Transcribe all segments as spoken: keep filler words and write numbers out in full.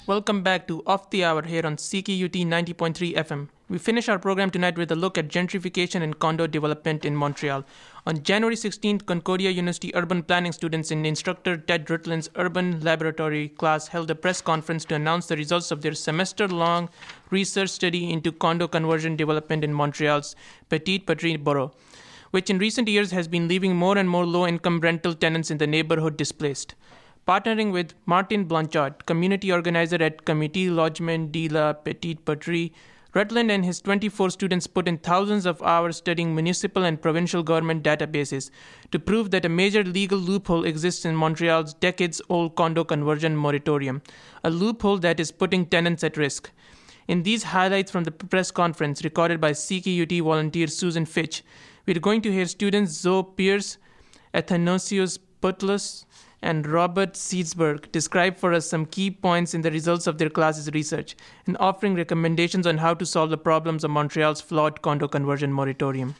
Welcome back to Off the Hour here on C K U T ninety point three F M. We finish our program tonight with a look at gentrification and condo development in Montreal. On January sixteenth, Concordia University urban planning students in instructor Ted Rutland's urban laboratory class held a press conference to announce the results of their semester-long research study into condo conversion development in Montreal's Petite Patrie borough, which in recent years has been leaving more and more low-income rental tenants in the neighborhood displaced. Partnering with Martin Blanchard, community organizer at Comité Logement de la Petite Patrie, Rutland and his twenty-four students put in thousands of hours studying municipal and provincial government databases to prove that a major legal loophole exists in Montreal's decades-old condo conversion moratorium, a loophole that is putting tenants at risk. In these highlights from the press conference recorded by C K U T volunteer Susan Fitch, we're going to hear students Zoe Pierce, Athanasios Putlos, and Robert Seedsberg describe for us some key points in the results of their class's research and offering recommendations on how to solve the problems of Montreal's flawed condo conversion moratorium.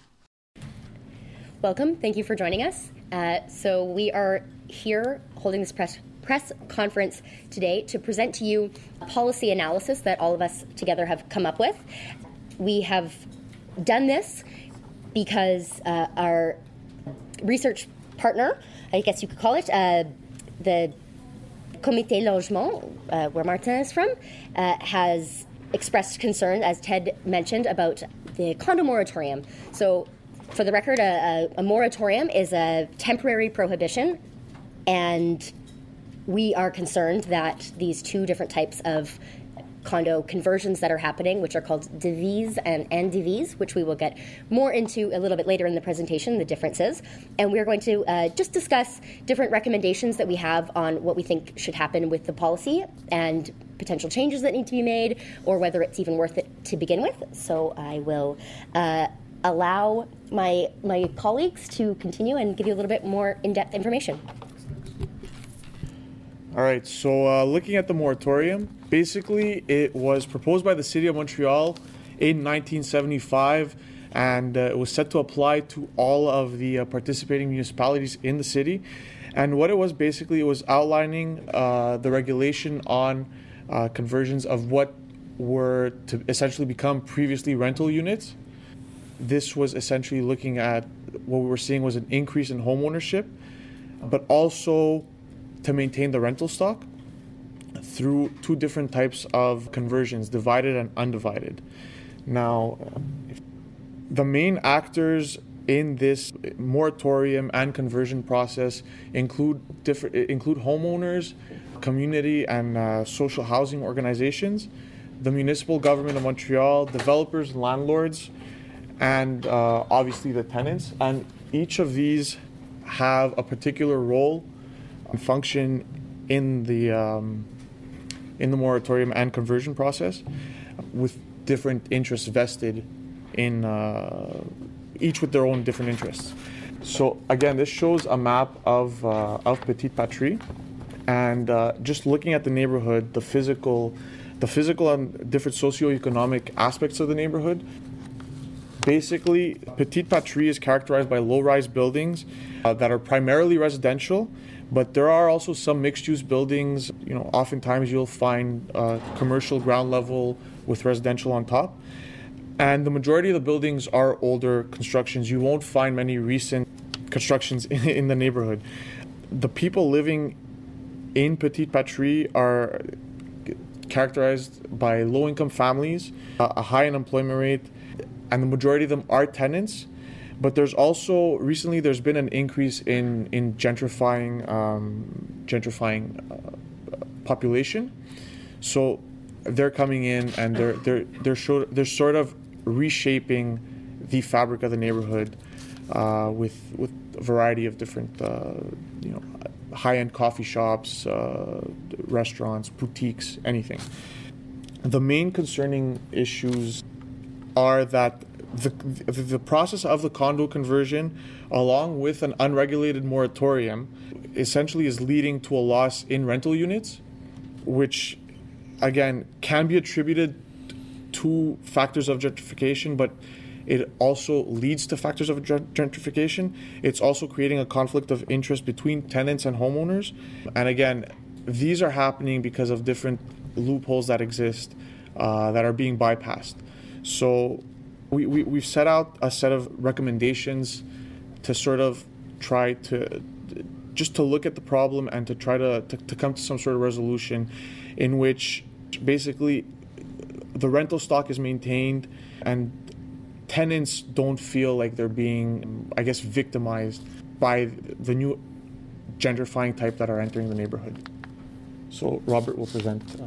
Welcome. Thank you for joining us. Uh, so we are here holding this press press conference today to present to you a policy analysis that all of us together have come up with. We have done this because uh, our research partner, I guess you could call it, uh, the Comité Logement, uh, where Martin is from, uh, has expressed concern, as Ted mentioned, about the condo moratorium. So, for the record, a, a, a moratorium is a temporary prohibition, and we are concerned that these two different types of condo conversions that are happening, which are called devise and indivise, which we will get more into a little bit later in the presentation, the differences. And we're going to uh, just discuss different recommendations that we have on what we think should happen with the policy and potential changes that need to be made, or whether it's even worth it to begin with. So I will uh, allow my my colleagues to continue and give you a little bit more in-depth information. All right, so uh, looking at the moratorium, basically it was proposed by the City of Montreal in nineteen seventy-five, and uh, it was set to apply to all of the uh, participating municipalities in the city. And what it was basically, it was outlining uh, the regulation on uh, conversions of what were to essentially become previously rental units. This was essentially looking at what we were seeing was an increase in home ownership, but also to maintain the rental stock through two different types of conversions, divided and undivided. Now, the main actors in this moratorium and conversion process include different include homeowners, community and uh, social housing organizations, the municipal government of Montreal, developers, landlords, and uh, obviously the tenants. And each of these have a particular role and function in the um, in the moratorium and conversion process, with different interests vested in uh, each with their own different interests. So again, this shows a map of uh, of Petite Patrie, and uh, just looking at the neighborhood, the physical, the physical and different socioeconomic aspects of the neighborhood. Basically, Petite Patrie is characterized by low-rise buildings uh, that are primarily residential. But there are also some mixed-use buildings. You know, oftentimes you'll find uh, commercial ground level with residential on top. And the majority of the buildings are older constructions. You won't find many recent constructions in, in the neighborhood. The people living in Petite Patrie are characterized by low-income families, uh, a high unemployment rate, and the majority of them are tenants. But there's also, recently there's been an increase in, in gentrifying um, gentrifying uh, population. So they're coming in and they're they're they're, show, they're sort of reshaping the fabric of the neighborhood uh, with with a variety of different uh, you know high-end coffee shops, uh, restaurants, boutiques, anything. The main concerning issues are that The, the process of the condo conversion, along with an unregulated moratorium, essentially is leading to a loss in rental units, which, again, can be attributed to factors of gentrification, but it also leads to factors of gentrification. It's also creating a conflict of interest between tenants and homeowners. And again, these are happening because of different loopholes that exist uh, that are being bypassed. So we, we, we've set out a set of recommendations to sort of try to just to look at the problem and to try to, to, to come to some sort of resolution in which basically the rental stock is maintained and tenants don't feel like they're being, I guess, victimized by the new gentrifying type that are entering the neighborhood. So Robert will present. Uh,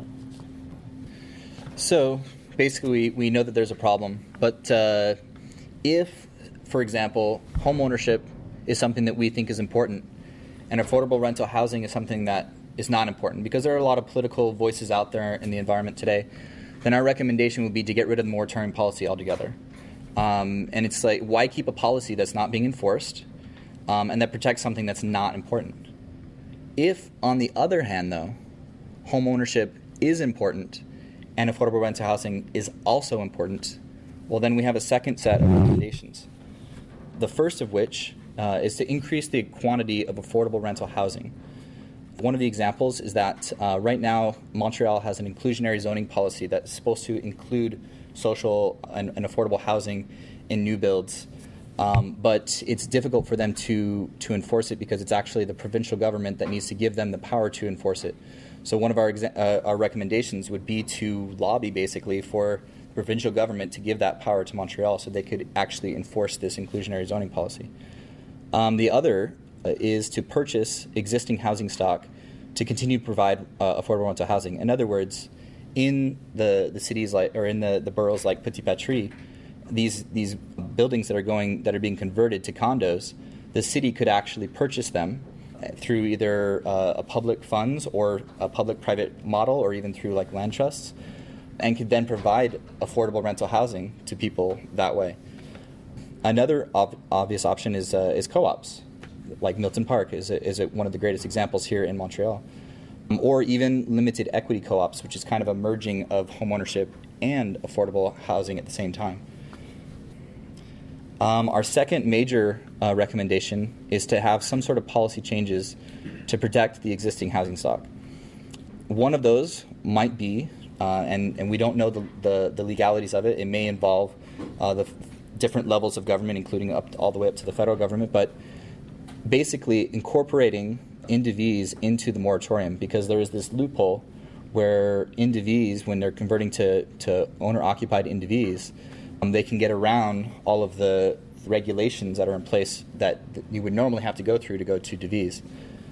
So basically, we know that there's a problem, but uh, if, for example, home ownership is something that we think is important, and affordable rental housing is something that is not important, because there are a lot of political voices out there in the environment today, then our recommendation would be to get rid of the moratorium policy altogether. Um, and it's like, why keep a policy that's not being enforced um, and that protects something that's not important? If, on the other hand, though, home ownership is important and affordable rental housing is also important, well, then we have a second set of recommendations. The first of which uh, is to increase the quantity of affordable rental housing. One of the examples is that uh, right now Montreal has an inclusionary zoning policy that's supposed to include social and, and affordable housing in new builds, um, but it's difficult for them to, to enforce it because it's actually the provincial government that needs to give them the power to enforce it. So one of our, exa- uh, our recommendations would be to lobby basically for the provincial government to give that power to Montreal so they could actually enforce this inclusionary zoning policy. Um, the other uh, is to purchase existing housing stock to continue to provide uh, affordable rental housing. In other words, in the, the cities like, or in the, the boroughs like Petit Patrie, these these buildings that are going that are being converted to condos, the city could actually purchase them through either uh, a public funds or a public-private model, or even through like land trusts, and could then provide affordable rental housing to people that way. Another ob- obvious option is uh, is co-ops, like Milton Park is a, is a, one of the greatest examples here in Montreal, um, or even limited equity co-ops, which is kind of a merging of homeownership and affordable housing at the same time. Um, our second major uh, recommendation is to have some sort of policy changes to protect the existing housing stock. One of those might be, uh, and, and we don't know the, the, the legalities of it, it may involve uh, the f- different levels of government, including up to, all the way up to the federal government, but basically incorporating Indivies into the moratorium, because there is this loophole where Indivies, when they're converting to, to owner-occupied Indivies, Um, they can get around all of the regulations that are in place that you would normally have to go through to go to Divis.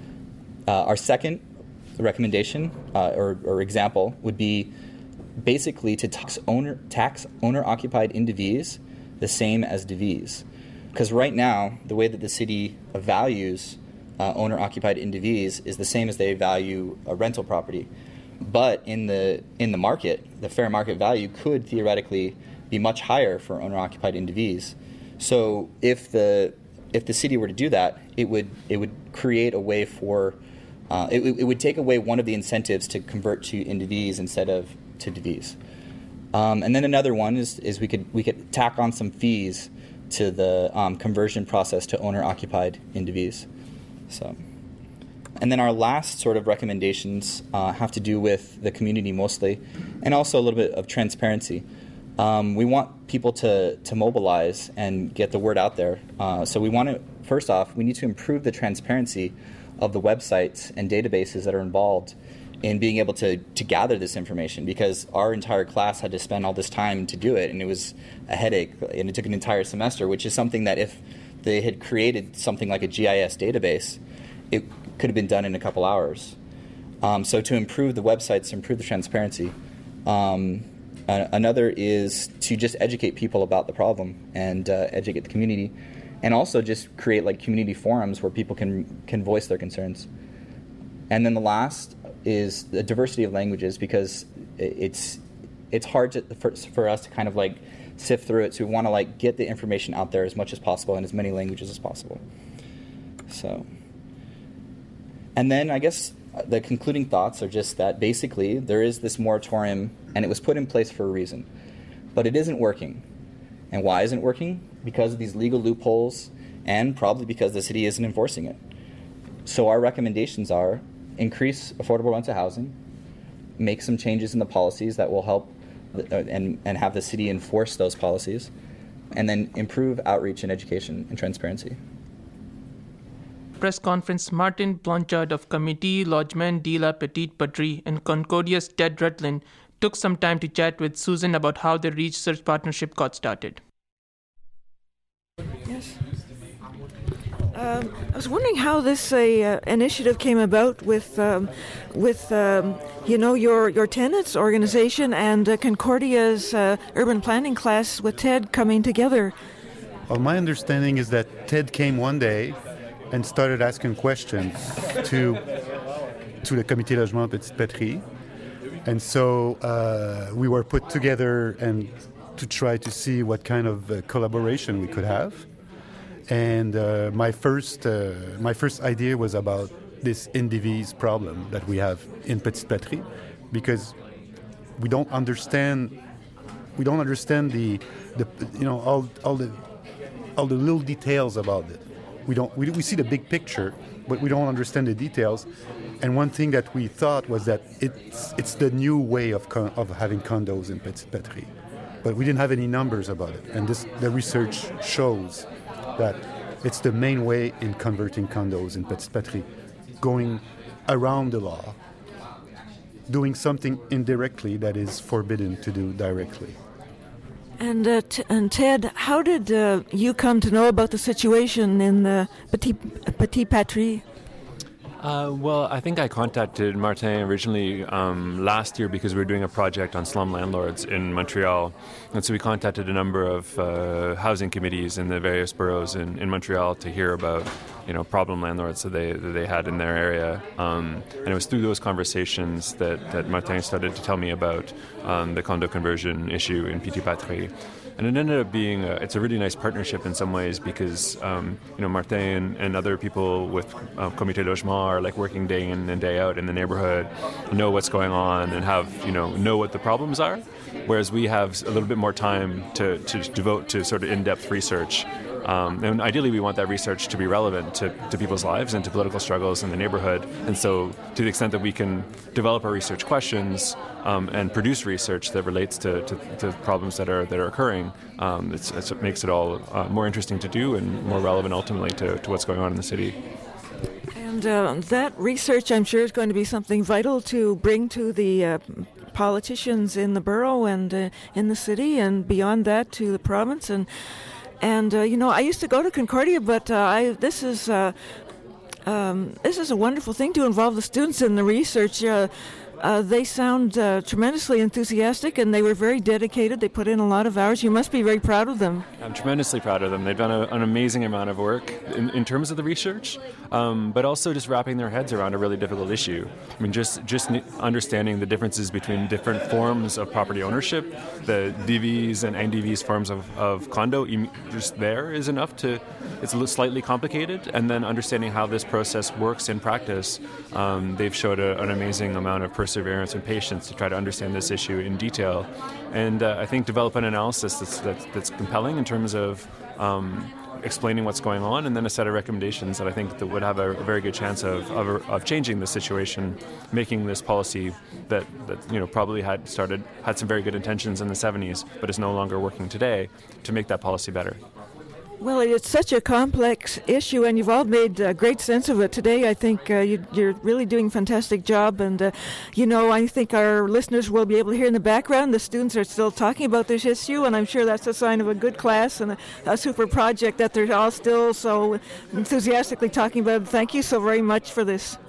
Uh, our second recommendation uh, or, or example would be basically to tax owner tax owner-occupied Indivis the same as Divis. Because right now, the way that the city values uh, owner-occupied Indivis is the same as they value a rental property. But in the in the market, the fair market value could theoretically be much higher for owner-occupied Indivis. So if the if the city were to do that, it would it would create a way for uh, it, it would take away one of the incentives to convert to Indivis instead of to Divis. Um, and then another one is is we could we could tack on some fees to the um, conversion process to owner-occupied Indivis. So, and then our last sort of recommendations uh, have to do with the community mostly, and also a little bit of transparency. Um, we want people to, to mobilize and get the word out there. Uh, so we want to, first off, we need to improve the transparency of the websites and databases that are involved in being able to, to gather this information, because our entire class had to spend all this time to do it, and it was a headache, and it took an entire semester, which is something that if they had created something like a G I S database, it could have been done in a couple hours. Um, so to improve the websites, to improve the transparency, um, another is to just educate people about the problem and uh, educate the community, and also just create like community forums where people can can voice their concerns. And then the last is the diversity of languages, because it's it's hard to, for, for us to kind of like sift through it. So we want to like get the information out there as much as possible in as many languages as possible. So, and then I guess the concluding thoughts are just that basically there is this moratorium, and it was put in place for a reason, but it isn't working. And why isn't it working? Because of these legal loopholes, and probably because the city isn't enforcing it. So our recommendations are increase affordable rental housing, make some changes in the policies that will help the, uh, and, and have the city enforce those policies, and then improve outreach and education and transparency. Press conference, Martin Blanchard of Comité Logement de la Petite Patrie and Concordia's Ted Rutland took some time to chat with Susan about how the research partnership got started. Yes. Um, I was wondering how this uh, initiative came about with, um, with um, you know, your your tenants organization and uh, Concordia's uh, urban planning class with Ted coming together. Well, my understanding is that Ted came one day and started asking questions to to the Comité Logement Petite Patrie, and so uh, we were put together and to try to see what kind of uh, collaboration we could have. And uh, my first uh, my first idea was about this individual problem that we have in Petite Patrie, because we don't understand we don't understand the the you know all all the all the little details about it. We don't we, we see the big picture, but we don't understand the details. And one thing that we thought was that it's it's the new way of con- of having condos in Petite Patrie, but we didn't have any numbers about it. And this the research shows that it's the main way in converting condos in Petite Patrie, going around the law, doing something indirectly that is forbidden to do directly. And, uh, t- and Ted, how did uh, you come to know about the situation in the Petite, Petite Patrie? Uh, well, I think I contacted Martin originally um, last year because we were doing a project on slum landlords in Montreal. And so we contacted a number of uh, housing committees in the various boroughs in, in Montreal to hear about, you know, problem landlords that they that they had in their area. Um, and it was through those conversations that, that Martin started to tell me about um, the condo conversion issue in Petite Patrie. And it ended up being, a, it's a really nice partnership in some ways because, um, you know, Martin and, and other people with uh, Comité Logement are like working day in and day out in the neighborhood, know what's going on and have, you know, know what the problems are. Whereas we have a little bit more time to, to devote to sort of in-depth research. Um, and ideally we want that research to be relevant to, to people's lives and to political struggles in the neighborhood. And so to the extent that we can develop our research questions um, and produce research that relates to, to, to problems that are that are occurring, um, it's, it's, it makes it all uh, more interesting to do and more relevant ultimately to, to what's going on in the city. And uh, that research, I'm sure, is going to be something vital to bring to the uh, politicians in the borough and uh, in the city and beyond that to the province. And And, uh, you know, I used to go to Concordia, but uh, I, this is uh, um, this is a wonderful thing to involve the students in the research. Uh, uh, they sound uh, tremendously enthusiastic, and they were very dedicated. They put in a lot of hours. You must be very proud of them. I'm tremendously proud of them. They've done a, an amazing amount of work in, in terms of the research, um, but also just wrapping their heads around a really difficult issue. I mean, just just understanding the differences between different forms of property ownership, the D Vs and N D Vs forms of, of condo, just there is enough to, it's a little slightly complicated, and then understanding how this process works in practice, um, they've showed a, an amazing amount of perseverance and patience to try to understand this issue in detail, and uh, I think develop an analysis that's, that's, that's compelling in terms of um, explaining what's going on, and then a set of recommendations that I think that would have a, a very good chance of, of of changing the situation, making this policy that, that you know probably had started had some very good intentions in the seventies, but is no longer working today, to make that policy better. Well, it's such a complex issue, and you've all made uh, great sense of it today. I think uh, you, you're really doing a fantastic job, and, uh, you know, I think our listeners will be able to hear in the background the students are still talking about this issue, and I'm sure that's a sign of a good class and a, a super project that they're all still so enthusiastically talking about. Thank you so very much for this.